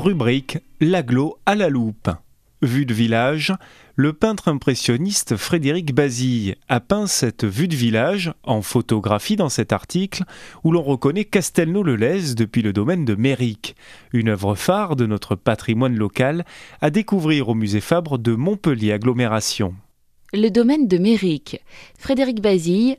Rubrique L'agglo à la loupe. Vue de village, le peintre impressionniste Frédéric Bazille a peint cette vue de village en photographie dans cet article où l'on reconnaît Castelnau-le-Lez depuis le domaine de Méric, une œuvre phare de notre patrimoine local à découvrir au musée Fabre de Montpellier Agglomération. Le domaine de Méric. Frédéric Bazille,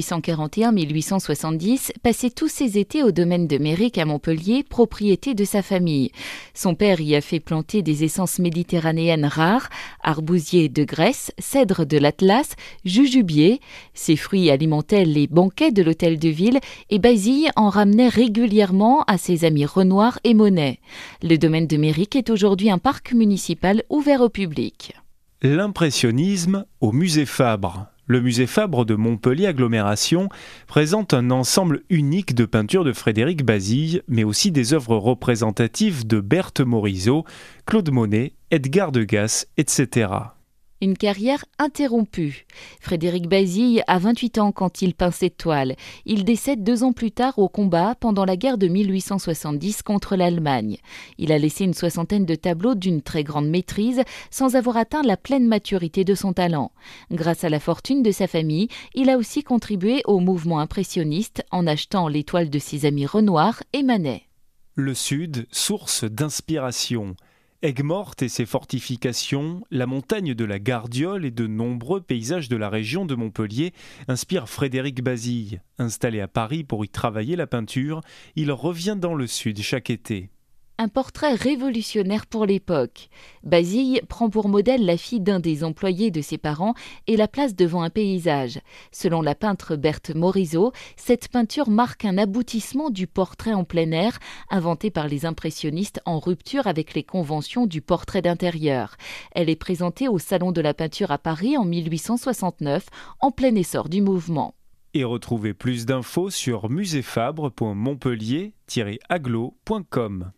1841-1870, passait tous ses étés au domaine de Méric à Montpellier, propriété de sa famille. Son père y a fait planter des essences méditerranéennes rares, arbousiers de Grèce, cèdres de l'Atlas, jujubiers. Ces fruits alimentaient les banquets de l'hôtel de ville et Bazille en ramenait régulièrement à ses amis Renoir et Monet. Le domaine de Méric est aujourd'hui un parc municipal ouvert au public. L'impressionnisme au musée Fabre. Le musée Fabre de Montpellier Agglomération présente un ensemble unique de peintures de Frédéric Bazille, mais aussi des œuvres représentatives de Berthe Morisot, Claude Monet, Edgar Degas, etc. Une carrière interrompue. Frédéric Bazille a 28 ans quand il peint cette toile. Il décède 2 ans plus tard au combat pendant la guerre de 1870 contre l'Allemagne. Il a laissé une 60aine de tableaux d'une très grande maîtrise sans avoir atteint la pleine maturité de son talent. Grâce à la fortune de sa famille, il a aussi contribué au mouvement impressionniste en achetant les toiles de ses amis Renoir et Manet. Le Sud, source d'inspiration. Aigues-Mortes et ses fortifications, la montagne de la Gardiole et de nombreux paysages de la région de Montpellier inspirent Frédéric Bazille. Installé à Paris pour y travailler la peinture, il revient dans le Sud chaque été. Un portrait révolutionnaire pour l'époque. Bazille prend pour modèle la fille d'un des employés de ses parents et la place devant un paysage. Selon la peintre Berthe Morisot, cette peinture marque un aboutissement du portrait en plein air, inventé par les impressionnistes en rupture avec les conventions du portrait d'intérieur. Elle est présentée au Salon de la peinture à Paris en 1869, en plein essor du mouvement. Et retrouvez plus d'infos sur muséfabre.montpellier-agglo.com.